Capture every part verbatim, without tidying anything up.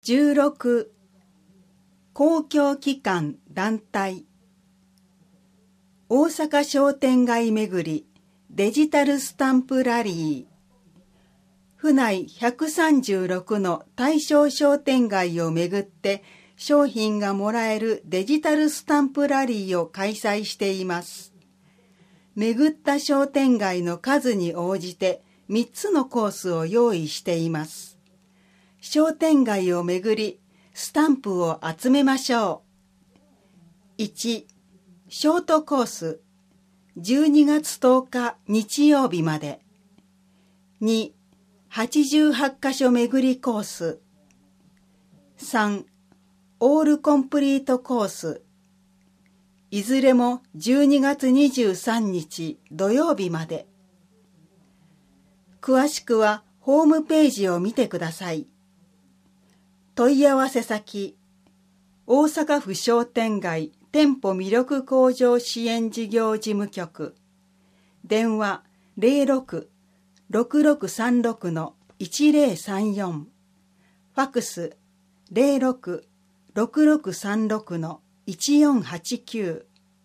じゅうろく公共機関団体大阪商店街めぐりデジタルスタンプラリー府内ひゃくさんじゅうろくの対象商店街をめぐって商品がもらえるデジタルスタンプラリーを開催しています。めぐった商店街の数に応じてみっつのコースを用意しています。商店街をめぐりスタンプを集めましょう。いち. ショートコースじゅうにがつとおか日曜日まで。に. はちじゅうはちかしょめぐりコース。さん. オールコンプリートコース。いずれもじゅうにがつにじゅうさんにち土曜日まで。詳しくはホームページを見てください。問い合わせ先、大阪府商店街店舗魅力向上支援事業事務局、電話 ゼロろく ろくろくさんろく いちゼロさんよん、ファクス ゼロろく ろくろくさんろく いちよんはちきゅう、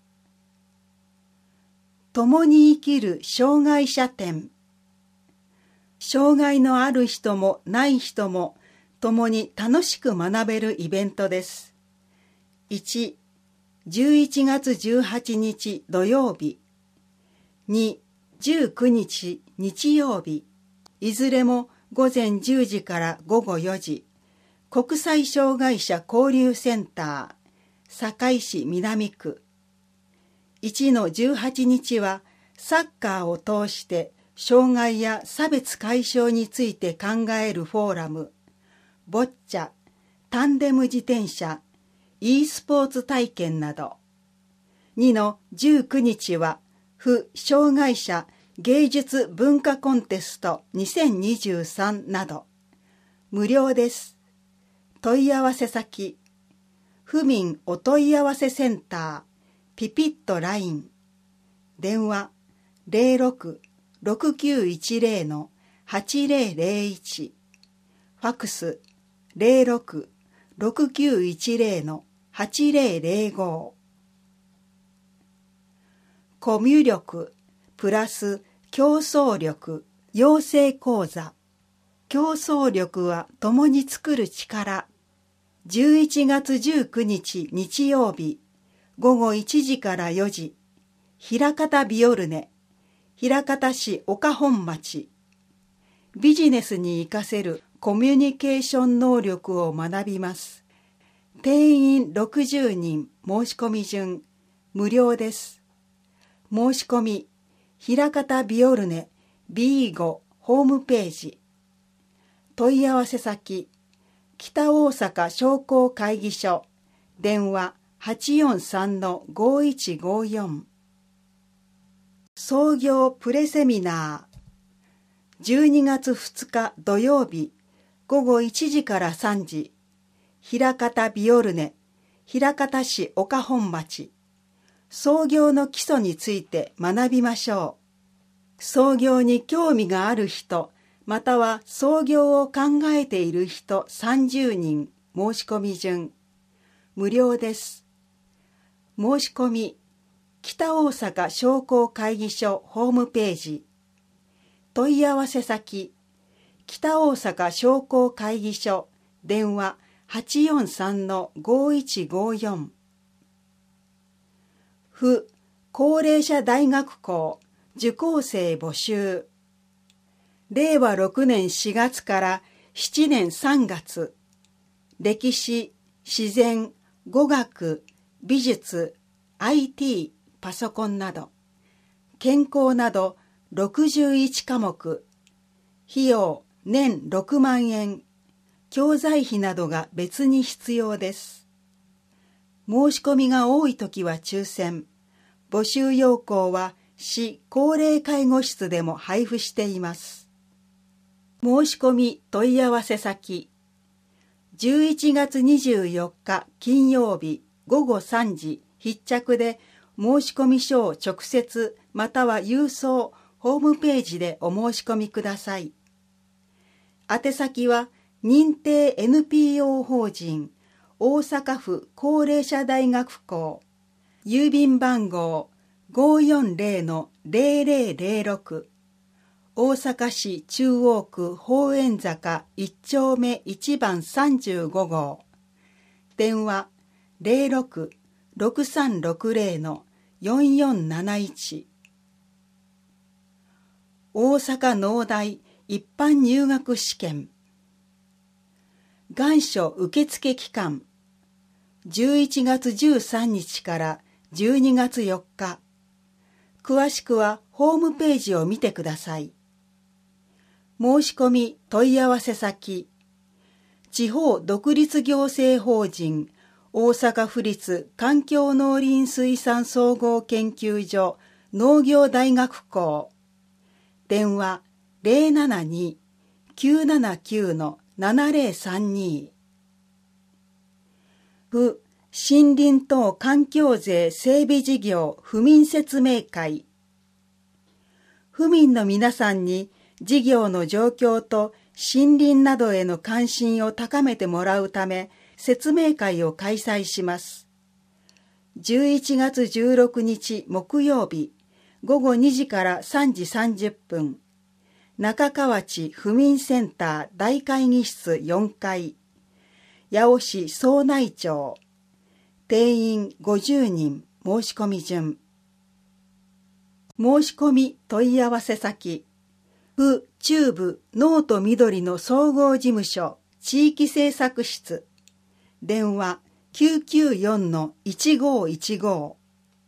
共に生きる障害者展、障害のある人もない人も共に楽しく学べるイベントです。いち. じゅういちがつじゅうはちにち土曜日。に. じゅうくにち日曜日。いずれもごぜんじゅうじからごごよじ。国際障害者交流センター、堺市南区。いちのじゅうはちにちはサッカーを通して障害や差別解消について考えるフォーラム、ボッチャ、タンデム自転車、e スポーツ体験など。にのじゅうくにちは、府障害者芸術文化コンテストにせんにじゅうさんなど。無料です。問い合わせ先、府民お問い合わせセンター、ピピットライン。電話ゼロろく ろくきゅういちゼロ はちゼロゼロいち。ファクスゼロろく ろくきゅういちゼロ はちゼロゼロご。コミュ力プラス競争力養成講座。競争力は共に作る力。じゅういちがつじゅうくにち日曜日ごごいちじからよじ。枚方ビオルネ、枚方市岡本町。ビジネスに活かせるコミュニケーション能力を学びます。定員ろくじゅうにん申し込み順、無料です。申し込み、枚方ビオルネ ビーご ホームページ。問い合わせ先、北大阪商工会議所、電話はちよんさんのごいちごよん。創業プレセミナー。じゅうにがつふつか土曜日ごごいちじからさんじ。枚方ビオルネ、枚方市岡本町。創業の基礎について学びましょう。創業に興味がある人、または創業を考えている人さんじゅうにん申し込み順。無料です。申し込み、北大阪商工会議所ホームページ。問い合わせ先、北大阪商工会議所、電話はちよんさんのごいちごよん。府高齢者大学校受講生募集。れいわろくねんしがつからしちねんさんがつ。歴史、自然、語学、美術、アイティー、パソコンなど。健康などろくじゅういちかもく。費用年ろくまんえん。教材費などが別に必要です。申し込みが多いときは抽選。募集要項は市高齢介護室でも配布しています。申し込み問い合わせ先、じゅういちがつにじゅうよっか金曜日ごごさんじ必着で申し込み書を直接または郵送ホームページでお申し込みください。宛先は認定 エヌピーオー 法人大阪府高齢者大学校、郵便番号 ごーよんぜろのぜろぜろぜろろく、大阪市中央区宝円坂いち丁目いちばんさんじゅうご号、電話 ゼロろく ろくさんろくゼロのよんよんなないち。大阪農大一般入学試験。願書受付期間、じゅういちがつじゅうさんにちからじゅうにがつよっか。詳しくはホームページを見てください。申し込み問い合わせ先、地方独立行政法人大阪府立環境農林水産総合研究所農業大学校、電話 ゼロななに きゅうななきゅう のななゼロさんに。府森林等環境税整備事業府民説明会。府民の皆さんに事業の状況と森林などへの関心を高めてもらうため説明会を開催します。じゅういちがつじゅうろくにち木曜日、ごごにじからさんじさんじゅっぷん、中河内府民センター大会議室よんかい、八尾市総内町、定員ごじゅうにん、申し込み順。申し込み問い合わせ先、府中部農と緑の総合事務所地域政策室、電話 きゅうきゅうよんのいちごいちご。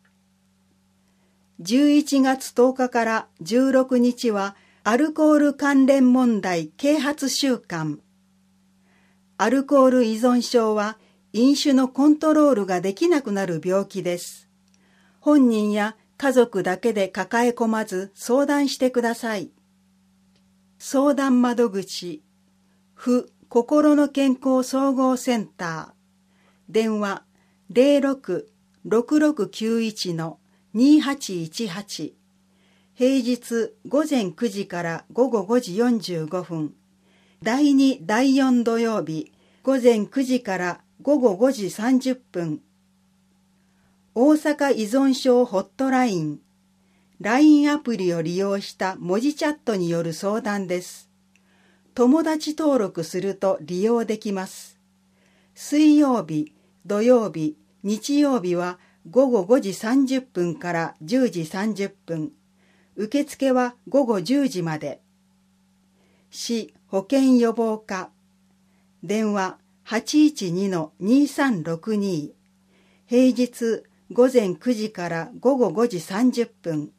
じゅういちがつとおかからじゅうろくにちはアルコール関連問題啓発週間。アルコール依存症は飲酒のコントロールができなくなる病気です。本人や家族だけで抱え込まず相談してください。相談窓口、府心の健康総合センター、電話 ゼロろく ろくろくきゅういち のにはちいちはち、平日ごぜんくじからごごごじよんじゅうごふん、だいにだいよん土曜日ごぜんくじからごごごじさんじゅっぷん、大阪依存症ホットライン、ライン アプリを利用した文字チャットによる相談です。友達登録すると利用できます。水曜日、土曜日、日曜日はごごごじさんじゅっぷんからじゅうじさんじゅっぷん、受付はごごじゅうじまで。市保健予防課、電話 はちいちにのにさんろくに、平日ごぜんくじからごごごじさんじゅっぷん。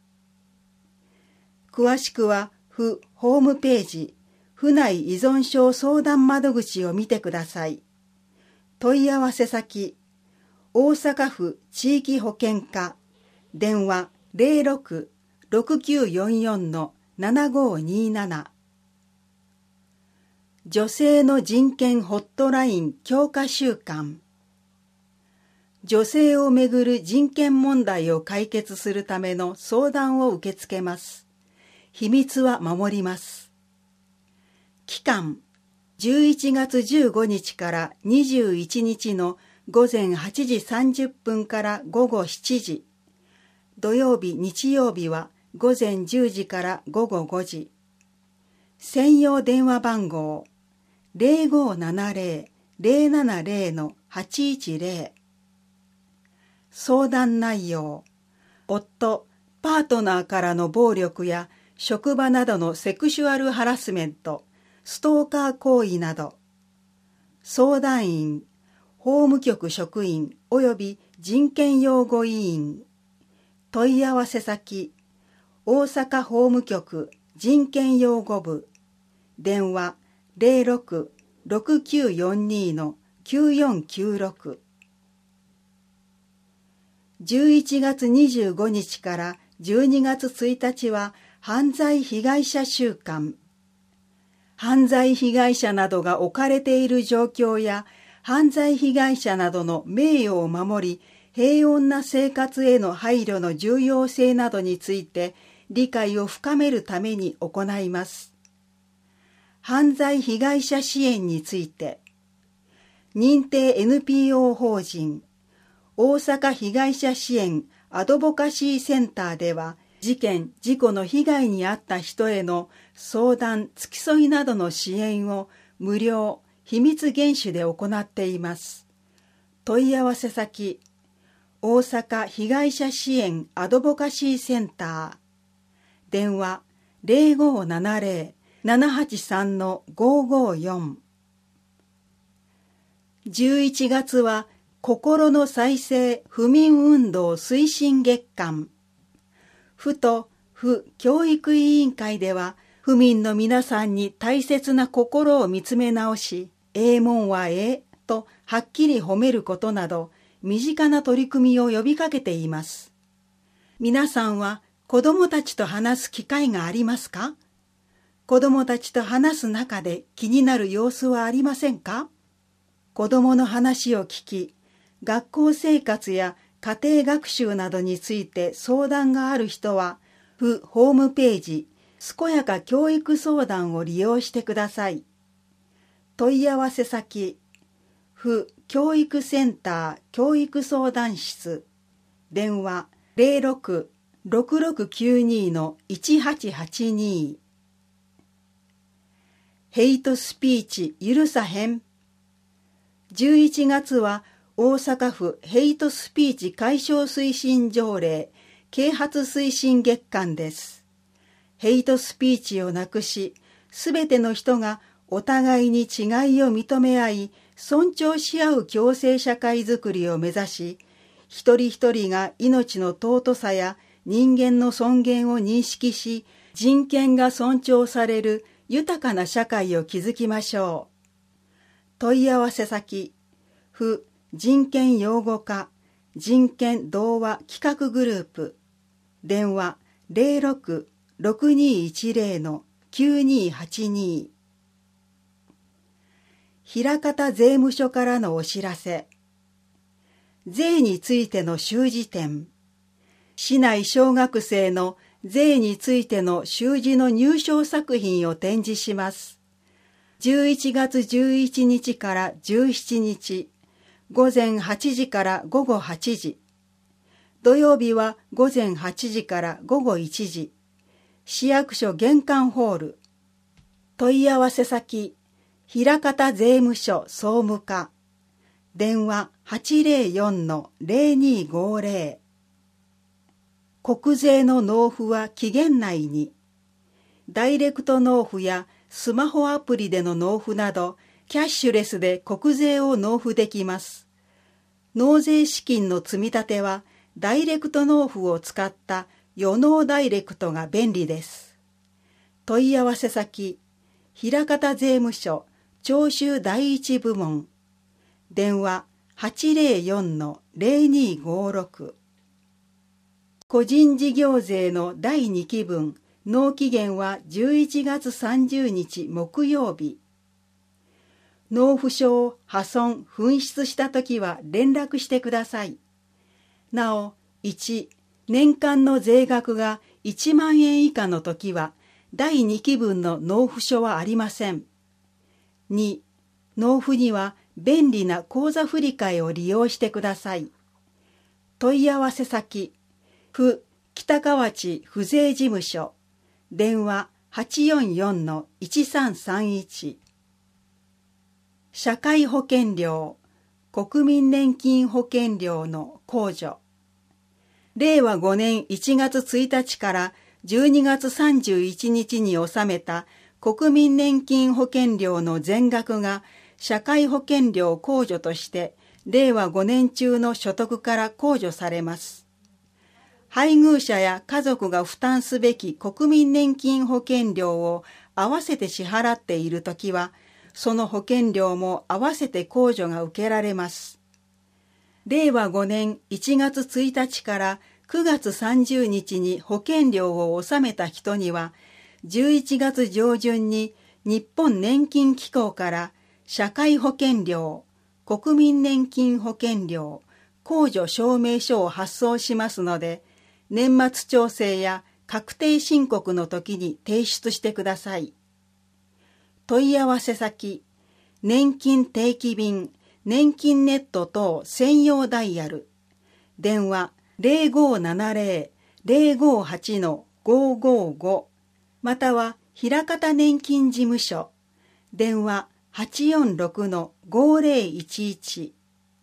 詳しくは府ホームページ、府内依存症相談窓口を見てください。問い合わせ先、大阪府地域保健課、電話 ゼロろく ろくきゅうよんよんのななごになな。女性の人権ホットライン強化週間。女性をめぐる人権問題を解決するための相談を受け付けます。秘密は守ります。期間、じゅういちがつじゅうごにちからにじゅういちにちのごぜんはちじさんじゅっぷんからごごしちじ。土曜日、日曜日はごぜんじゅうじからごごごじ。専用電話番号ゼロごななゼロ ゼロななゼロのはちいちゼロ。相談内容、夫、パートナーからの暴力や職場などのセクシュアルハラスメント、ストーカー行為など。相談員、法務局職員及び人権擁護委員。問い合わせ先、大阪法務局人権擁護部。電話 ゼロろく ろくきゅうよんにのきゅうよんきゅうろく。じゅういちがつにじゅうごにちからじゅうにがつついたちは犯罪被害者週間。犯罪被害者などが置かれている状況や犯罪被害者などの名誉を守り平穏な生活への配慮の重要性などについて理解を深めるために行います。 犯罪被害者支援について、認定 エヌピーオー 法人大阪被害者支援アドボカシーセンターでは、事件・事故の被害に遭った人への相談・付き添いなどの支援を無料・秘密厳守で行っています。問い合わせ先、大阪被害者支援アドボカシーセンター、電話 ゼロごーななゼロ ななはちさん ごーごーよん。じゅういちがつは心の再生不眠運動推進月間。府と府教育委員会では、府民の皆さんに大切な心を見つめ直し、ええもんはええとはっきり褒めることなど、身近な取り組みを呼びかけています。皆さんは子どもたちと話す機会がありますか？子どもたちと話す中で気になる様子はありませんか？子どもの話を聞き、学校生活や家庭学習などについて相談がある人は、府ホームページ、健やか教育相談を利用してください。問い合わせ先、府教育センター教育相談室、電話 ゼロろく ろくろくきゅうに いちはちはちに。ヘイトスピーチ許さへん。じゅういちがつは大阪府ヘイトスピーチ解消推進条例啓発推進月間です。ヘイトスピーチをなくし、すべての人がお互いに違いを認め合い、尊重し合う共生社会づくりを目指し、一人一人が命の尊さや人間の尊厳を認識し、人権が尊重される豊かな社会を築きましょう。問い合わせ先、府人権擁護課人権同和企画グループ、電話 ゼロろく ろくにいちゼロ きゅうにはちに。枚方税務署からのお知らせ。税についての習字展。市内小学生の税についての習字の入賞作品を展示します。じゅういちがつじゅういちにちからじゅうしちにち、ごぜんはちじからごごはちじ。土曜日はごぜんはちじからごごいちじ。市役所玄関ホール。問い合わせ先、枚方税務署総務課。電話 はちゼロよん ゼロにごゼロ。国税の納付は期限内に。ダイレクト納付やスマホアプリでの納付など、キャッシュレスで国税を納付できます。納税資金の積み立ては、ダイレクト納付を使った予納ダイレクトが便利です。問い合わせ先、枚方税務署徴収第一部門。電話 はちゼロよん ゼロにごろく。個人事業税のだいにきぶん、納期限はじゅういちがつさんじゅうにち木曜日。納付書を破損・紛失したときは連絡してください。なお、いち、年間の税額がいちまんえん以下のときは、だいにきぶんの納付書はありません。に、納付には便利な口座振替を利用してください。問い合わせ先、府北河内府税事務所。電話 はちよんよん いちさんさんいち。社会保険料、国民年金保険料の控除。れいわごねんいちがつついたちからじゅうにがつさんじゅういちにちに納めた国民年金保険料の全額が社会保険料控除としてれいわごねん中の所得から控除されます。配偶者や家族が負担すべき国民年金保険料を合わせて支払っているときは、その保険料も合わせて控除が受けられます。れいわごねんいちがつついたちからくがつさんじゅうにちに保険料を納めた人には、じゅういちがつじょうじゅんに日本年金機構から社会保険料、国民年金保険料、控除証明書を発送しますので、年末調整や確定申告の時に提出してください。 問い合わせ先、年金定期便、年金ネット等専用ダイヤル、電話 ゼロごーななゼロ ゼロごーはち ごーごーご、または枚方年金事務所、電話 はちよんろく ごーぜろいちいち。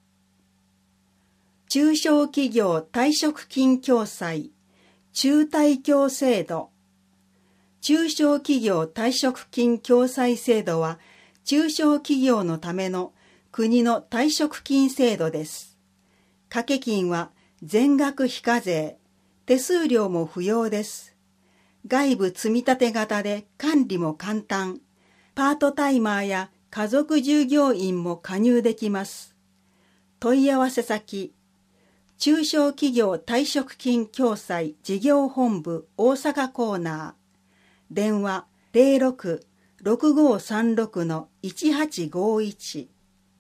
中小企業退職金共済、中退協制度。中小企業退職金共済制度は、中小企業のための国の退職金制度です。掛け金は全額非課税、手数料も不要です。外部積立型で管理も簡単、パートタイマーや家族従業員も加入できます。問い合わせ先、中小企業退職金共済事業本部大阪コーナー、電話 ゼロろく ろくごーさんろく いちはちごーいち。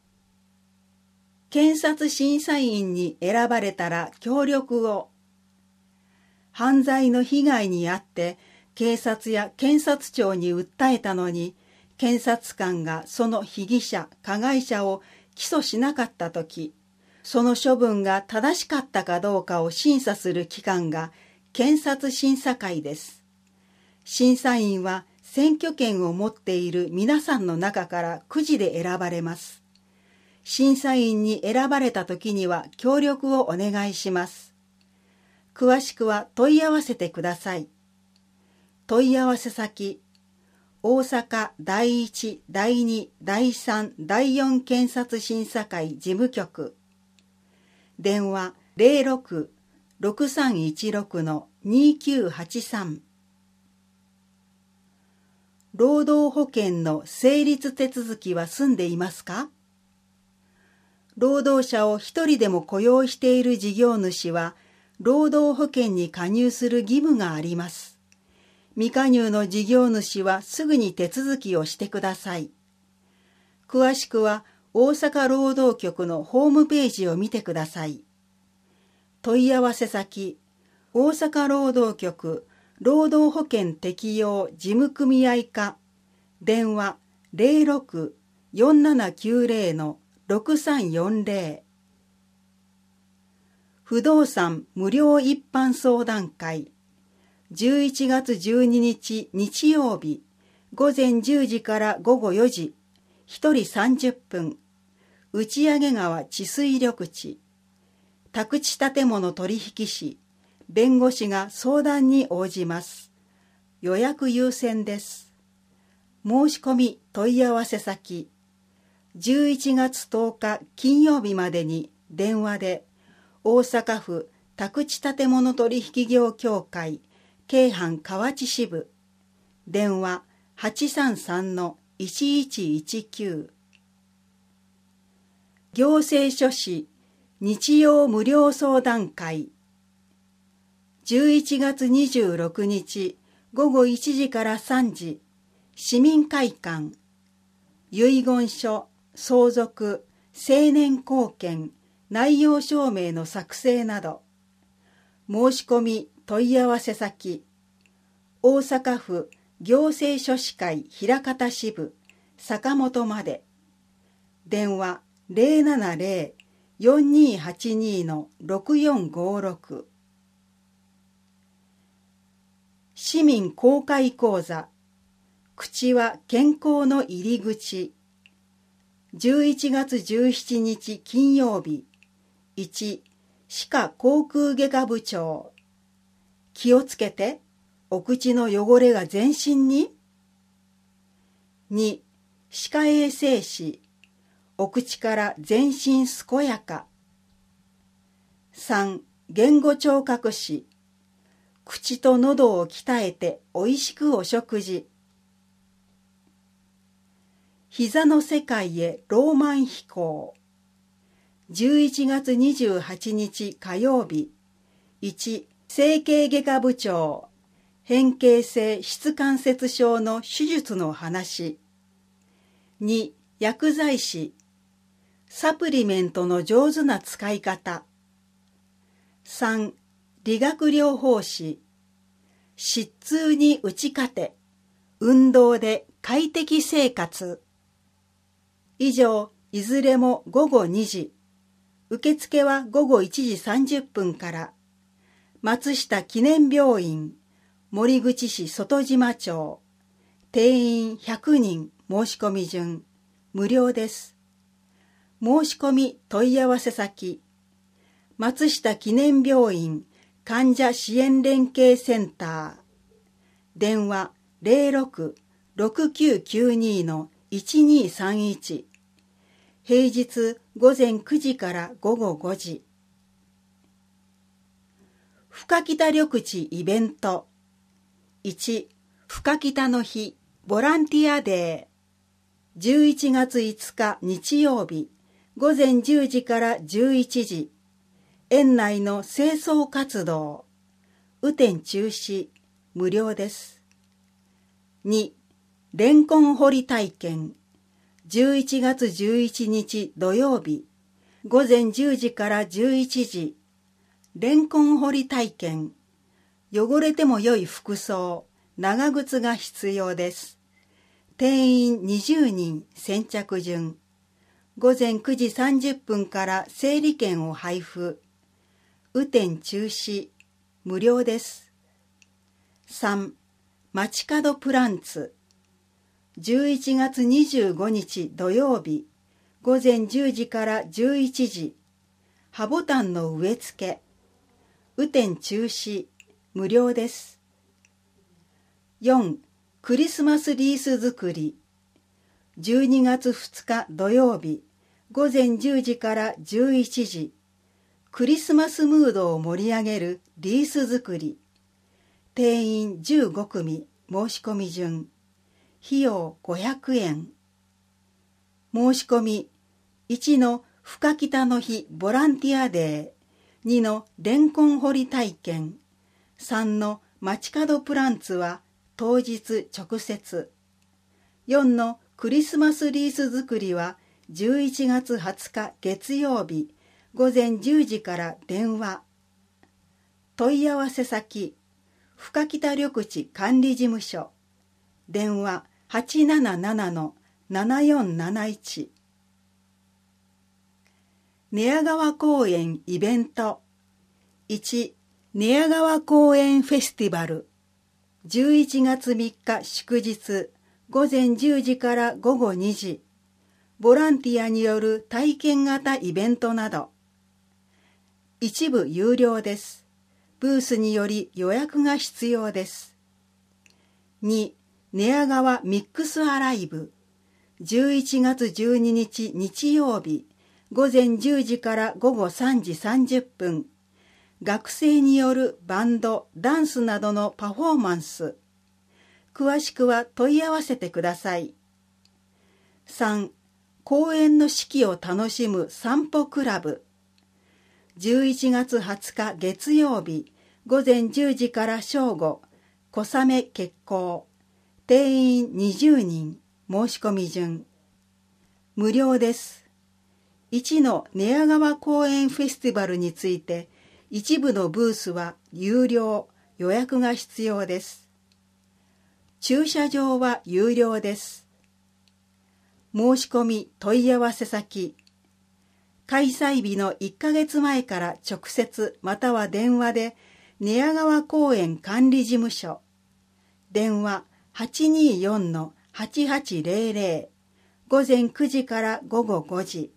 検察審査員に選ばれたら協力を。犯罪の被害に遭って警察や検察庁に訴えたのに、検察官がその被疑者、加害者を起訴しなかったとき、その処分が正しかったかどうかを審査する機関が検察審査会です。審査員は選挙権を持っている皆さんの中からくじで選ばれます。審査員に選ばれたときには協力をお願いします。詳しくは問い合わせてください。問い合わせ先、大阪第一、第二、第三、第四検察審査会事務局。電話 ゼロろく ろくさんいちろく にきゅうはちさん。労働保険の成立手続きは済んでいますか？労働者を一人でも雇用している事業主は、労働保険に加入する義務があります。未加入の事業主はすぐに手続きをしてください。詳しくは大阪労働局のホームページを見てください。問い合わせ先、大阪労働局労働保険適用事務組合課、電話 ゼロろく よんななきゅうゼロ ろくさんよんゼロ。不動産無料一般相談会、じゅういちがつじゅうににち日曜日、午前じゅうじから午後よじ、ひとりさんじゅっぷん、打上川治水緑地、宅地建物取引士、弁護士が相談に応じます。予約優先です。申し込み問い合わせ先、じゅういちがつとおか金曜日までに電話で、大阪府宅地建物取引業協会京阪河内支部、電話 はちさんさん いちいちいちきゅう。行政書士日曜無料相談会、じゅういちがつにじゅうろくにちごごいちじからさんじ、市民会館、遺言書、相続、成年後見、内容証明の作成など。申し込み問い合わせ先、大阪府行政書士会枚方支部坂本まで。電話 ゼロななゼロ よんにはちに ろくよんごろく。市民公開講座、口は健康の入り口。じゅういちがつじゅうしちにち金曜日、いち、歯科口腔外科部長。気をつけて、お口の汚れが全身に。に、歯科衛生士。お口から全身健やか。さん、言語聴覚士。口と喉を鍛えておいしくお食事。膝の世界へローマン飛行。じゅういちがつにじゅうはちにち火曜日、いち、整形外科部長。変形性質関節症の手術の話。に、薬剤師。サプリメントの上手な使い方。さん、理学療法士。疾痛に打ち勝て、運動で快適生活。以上、いずれもごごにじ。受付はごごいちじさんじゅっぷんから。松下記念病院、森口市外島町。定員ひゃくにん、申し込み順。無料です。申し込み問い合わせ先。松下記念病院患者支援連携センター。電話 ゼロろく ろくきゅうきゅうに のいちにさんいち。平日ごぜんくじからごごごじ。深北緑地イベント。いち、深北の日ボランティアデー。じゅういちがついつか日曜日、ごぜんじゅうじからじゅういちじ。園内の清掃活動。雨天中止、無料です。に、レンコン掘り体験。じゅういちがつじゅういちにち土曜日、ごぜんじゅうじからじゅういちじ。レンコン掘り体験。汚れても良い服装、長靴が必要です。定員にじゅうにん、先着順。ごぜんくじさんじゅっぷんから整理券を配布。雨天中止、無料です。さん、街角プランツ。じゅういちがつにじゅうごにち土曜日、ごぜんじゅうじからじゅういちじ。葉ボタンの植え付け。雨天中止、無料です。よん、クリスマスリース作り。じゅうにがつふつか土曜日、ごぜんじゅうじからじゅういちじ。クリスマスムードを盛り上げるリース作り。定員じゅうごくみ、申し込み順。費用ごひゃくえん。申し込み。いちの深北の日ボランティアデー。にのレンコン掘り体験。さんの街角プランツは当日直接。よんのクリスマスリース作りはじゅういちがつはつか月曜日ごぜんじゅうじから電話。問い合わせ先。深北緑地管理事務所。電話 はちなななな のななよんなないち。寝屋川公園イベント。いち、寝屋川公園フェスティバル。じゅういちがつみっか祝日、ごぜんじゅうじからごごにじ。ボランティアによる体験型イベントなど。一部有料です。ブースにより予約が必要です。に、寝屋川ミックスアライブ。じゅういちがつじゅうににち日曜日、ごぜんじゅうじからごごさんじさんじゅっぷん。学生によるバンド、ダンスなどのパフォーマンス。詳しくは問い合わせてください。さん、公園の四季を楽しむ散歩クラブ。じゅういちがつはつか月曜日、ごぜんじゅうじから正午、小雨決行。定員にじゅうにん、申し込み順。無料です。いちの寝屋川公園フェスティバルについて、一部のブースは有料、予約が必要です。駐車場は有料です。申し込み問い合わせ先。開催日のいっかげつまえから直接または電話で寝屋川公園管理事務所。電話 はちにーよん のはちはちぜろぜろ。ごぜんくじからごごごじ。